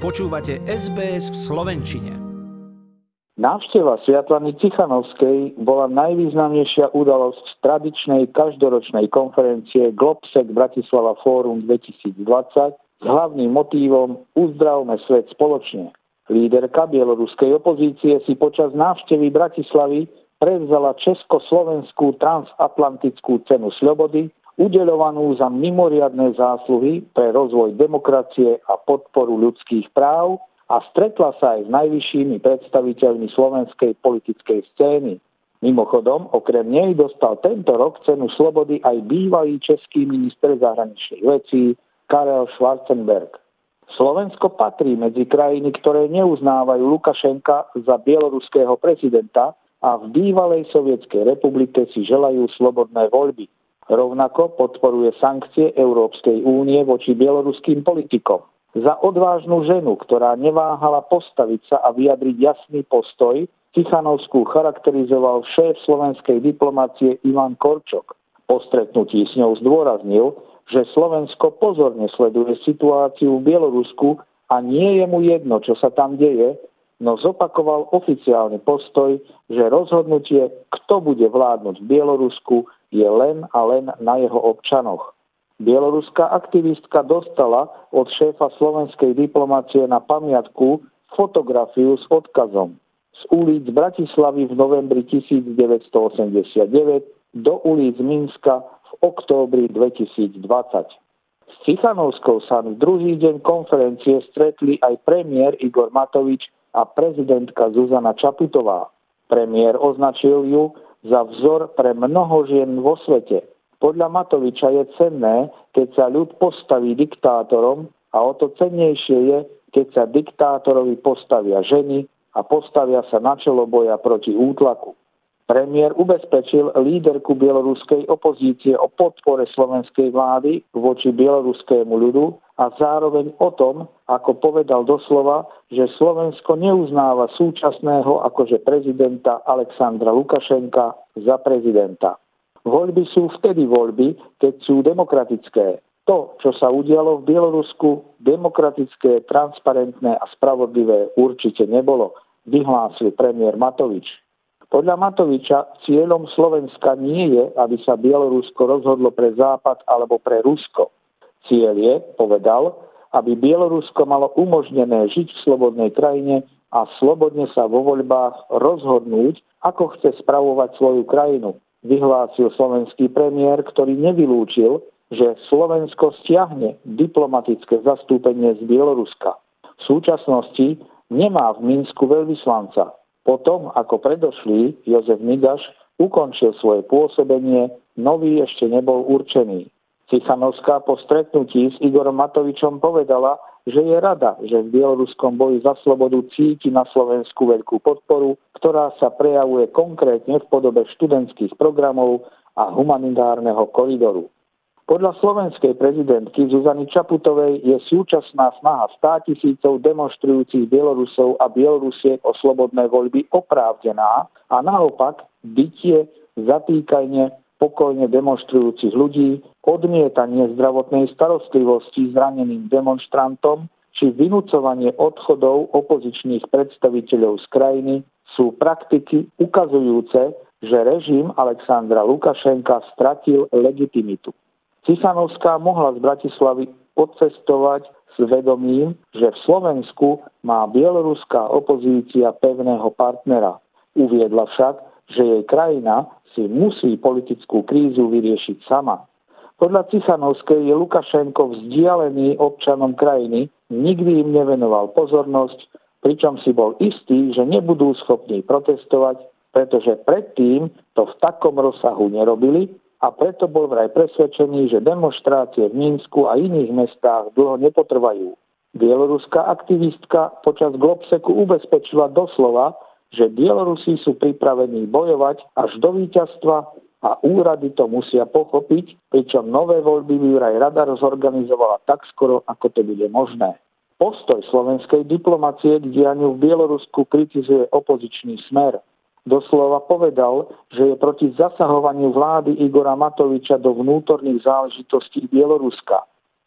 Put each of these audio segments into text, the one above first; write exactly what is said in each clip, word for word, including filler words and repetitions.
Počúvate es bé es v slovenčine. Návšteva Sviatlany Cichanovskej bola najvýznamnejšia udalosť tradičnej každoročnej konferencie Globsec Bratislava Fórum dvetisícdvadsať s hlavným motívom Uzdravme svet spoločne. Líderka bieloruskej opozície si počas návštevy Bratislavy prevzala československú transatlantickú cenu slobody, udeľovanú za mimoriadne zásluhy pre rozvoj demokracie a podporu ľudských práv a stretla sa aj s najvyššími predstaviteľmi slovenskej politickej scény. Mimochodom, okrem nej dostal tento rok cenu slobody aj bývalý český minister zahraničných vecí Karel Schwarzenberg. Slovensko patrí medzi krajiny, ktoré neuznávajú Lukašenka za bieloruského prezidenta a v bývalej sovietskej republike si želajú slobodné voľby. Rovnako podporuje sankcie Európskej únie voči bieloruským politikom. Za odvážnu ženu, ktorá neváhala postaviť sa a vyjadriť jasný postoj, Cichanovskú charakterizoval šéf slovenskej diplomácie Ivan Korčok. Po stretnutí s ňou zdôraznil, že Slovensko pozorne sleduje situáciu v Bielorusku a nie je mu jedno, čo sa tam deje, no zopakoval oficiálny postoj, že rozhodnutie, kto bude vládnuť v Bielorusku, je len a len na jeho občanoch. Bieloruská aktivistka dostala od šéfa slovenskej diplomácie na pamiatku fotografiu s odkazom z ulic Bratislavy v novembri devätnásťstoosemdesiatdeväť do ulic Minska v októbri dvetisícdvadsať. S Cichanovskou sa v druhý deň konferencie stretli aj premiér Igor Matovič a prezidentka Zuzana Čaputová. Premiér označil ju za vzor pre mnoho žien vo svete. Podľa Matoviča je cenné, keď sa ľud postaví diktátorom a o to cennejšie je, keď sa diktátorovi postavia ženy a postavia sa na čelo boja proti útlaku. Premiér ubezpečil líderku bieloruskej opozície o podpore slovenskej vlády voči bieloruskému ľudu a zároveň o tom, ako povedal doslova, že Slovensko neuznáva súčasného akože prezidenta Alexandra Lukašenka za prezidenta. Voľby sú vtedy voľby, keď sú demokratické. To, čo sa udialo v Bielorusku, demokratické, transparentné a spravodlivé určite nebolo, vyhlásil premiér Matovič. Podľa Matoviča cieľom Slovenska nie je, aby sa Bielorusko rozhodlo pre Západ alebo pre Rusko. Cieľ je, povedal, aby Bielorusko malo umožnené žiť v slobodnej krajine a slobodne sa vo voľbách rozhodnúť, ako chce spravovať svoju krajinu, vyhlásil slovenský premiér, ktorý nevylúčil, že Slovensko stiahne diplomatické zastúpenie z Bieloruska. V súčasnosti nemá v Minsku veľvyslanca. Potom, ako predošlý Jozef Migaš ukončil svoje pôsobenie, nový ešte nebol určený. Cichanovská po stretnutí s Igorom Matovičom povedala, že je rada, že v bieloruskom boji za slobodu cíti na Slovensku veľkú podporu, ktorá sa prejavuje konkrétne v podobe študentských programov a humanitárneho koridoru. Podľa slovenskej prezidentky Zuzany Čaputovej je súčasná snaha státisícov demonštrujúcich Bielorusov a Bielorusiek o slobodné voľby oprávnená a naopak bitie, zatýkanie pokojne demonštrujúcich ľudí, odmietanie zdravotnej starostlivosti zraneným demonštrantom či vynúcovanie odchodov opozičných predstaviteľov z krajiny sú praktiky ukazujúce, že režim Alexandra Lukašenka stratil legitimitu. Cichanovská mohla z Bratislavy odcestovať s vedomím, že v Slovensku má bieloruská opozícia pevného partnera. Uviedla však, že jej krajina si musí politickú krízu vyriešiť sama. Podľa Cichanovskej je Lukašenko vzdialený občanom krajiny, nikdy im nevenoval pozornosť, pričom si bol istý, že nebudú schopní protestovať, pretože predtým to v takom rozsahu nerobili a preto bol vraj presvedčený, že demonštrácie v Minsku a iných mestách dlho nepotrvajú. Bieloruská aktivistka počas Globsecu ubezpečila doslova, že Bielorusi sú pripravení bojovať až do víťazstva a úrady to musia pochopiť, pričom nové voľby by vraj rada zorganizovala tak skoro, ako to bude možné. Postoj slovenskej diplomacie k dianiu v Bielorusku kritizuje opozičný Smer. Doslova povedal, že je proti zasahovaniu vlády Igora Matoviča do vnútorných záležitostí Bieloruska.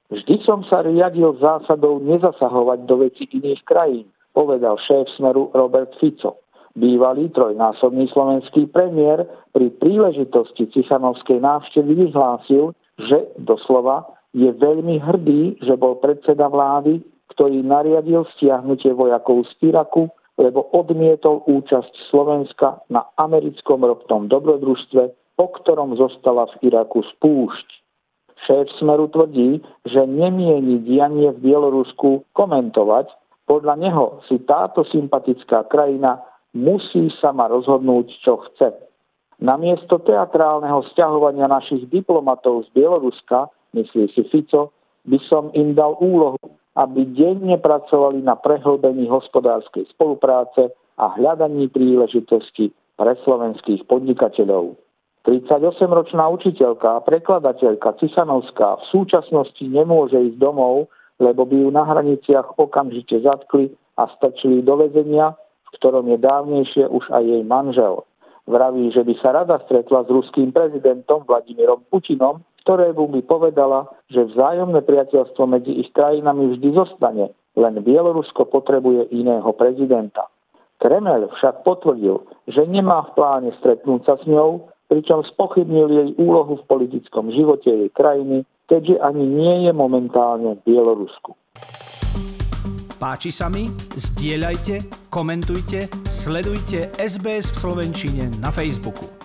Vždy som sa riadil zásadou nezasahovať do vecí iných krajín, povedal šéf Smeru Robert Fico. Bývalý trojnásobný slovenský premiér pri príležitosti Cichanovskej návštevy vyhlásil, že doslova je veľmi hrdý, že bol predseda vlády, ktorý nariadil stiahnutie vojakov z Iraku, lebo odmietol účasť Slovenska na americkom ropnom dobrodružstve, po ktorom zostala v Iraku spúšť. Šéf Smeru tvrdí, že nemieni dianie v Bielorusku komentovať. Podľa neho si táto sympatická krajina musí sama rozhodnúť, čo chce. Namiesto teatrálneho sťahovania našich diplomatov z Bieloruska, myslí si Fico, by som im dal úlohu, aby denne pracovali na prehlbení hospodárskej spolupráce a hľadaní príležitosti pre slovenských podnikateľov. tridsaťosemročná učiteľka a prekladateľka Cichanovská v súčasnosti nemôže ísť domov, lebo by ju na hraniciach okamžite zatkli a strčili do väzenia, v ktorom je dávnejšie už aj jej manžel. Vraví, že by sa rada stretla s ruským prezidentom Vladimírom Putinom, ktorému by povedala, že vzájomné priateľstvo medzi ich krajinami vždy zostane, len Bielorusko potrebuje iného prezidenta. Kremeľ však potvrdil, že nemá v pláne stretnúť sa s ňou, pričom spochybnil jej úlohu v politickom živote jej krajiny, keďže ani nie je momentálne v Bielorusku. Páči sa mi? Zdieľajte, komentujte, sledujte es bé es v slovenčine na Facebooku.